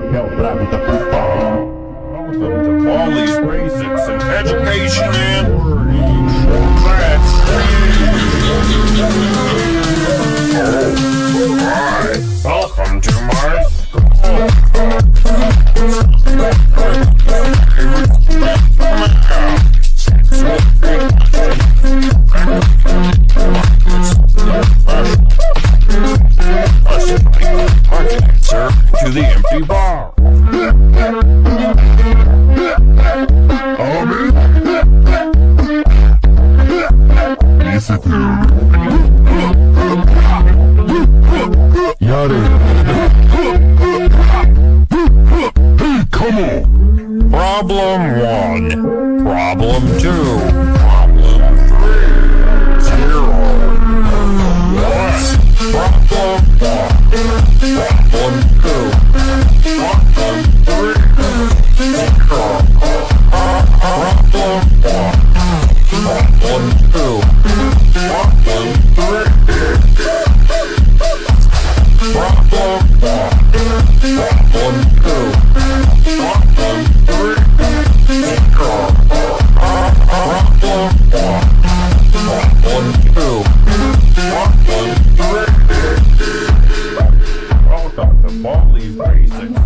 Welcome to Baldi's Basics in Education and Learning. That's me. Hi. Welcome to my answer to the empty bar. Come on! Problem 1. Problem 2. Problem 3. 0. What? Problem 1. Problem 2. Problem 3. 0. Problem 1. Problem 2. Problem 3. Problem 1. Problem 2. Welcome to Baldi's Basics.